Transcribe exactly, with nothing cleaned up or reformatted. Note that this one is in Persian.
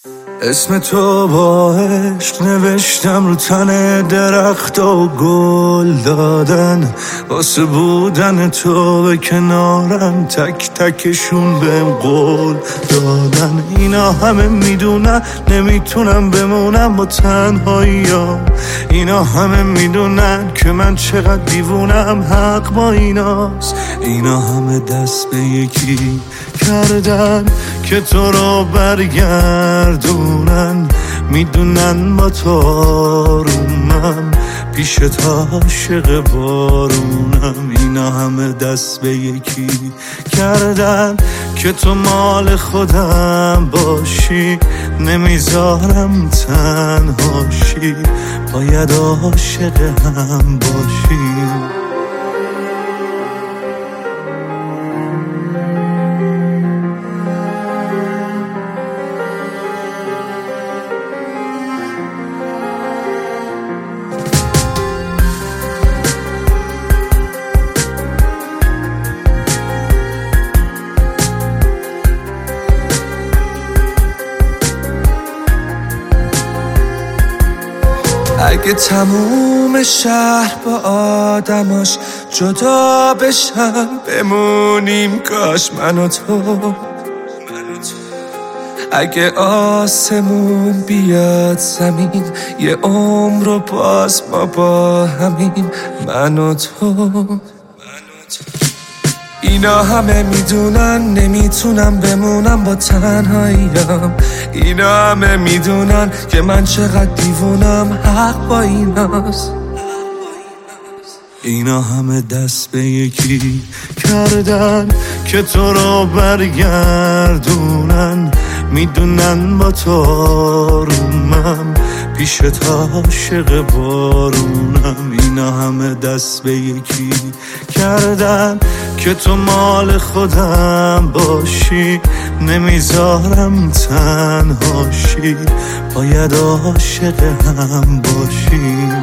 اسم تو با عشق نوشتم رو تن درخت و گل دادن، واسه بودن تو به کنارم تک تکشون بهم قول دادن. اینا همه میدونن نمیتونم بمونم با تنهاییام، اینا همه میدونن که من چقدر دیوونم، حق با ایناست. اینا همه دست به یکی کردن که تو رو برگردونن، میدونن با تو آرومم، پیش تا عاشق بارونم. اینا همه دست به یکی کردن که تو مال خودم باشی، نمیذارم تنهاشی، باید عاشق هم باشی. اگه تموم شهر با آدماش جدا بشن، بمونیم کاش من و تو. اگه آسمون بیاد زمین، یه عمر و باز ما با همین، من و تو. اینا همه میدونن نمیتونم بمونم با تنهاییم، اینا همه میدونن که من چقدر دیوونم، حق با ایناست. اینا همه دست به یکی کردن که تو رو برگردونن، میدونن با تو آرومم، پیش تا عاشق بارونم. اینا همه دست به یکی کردن که تو مال خودم باشی، نمیذارم تنهاشی، باید عاشق هم باشی.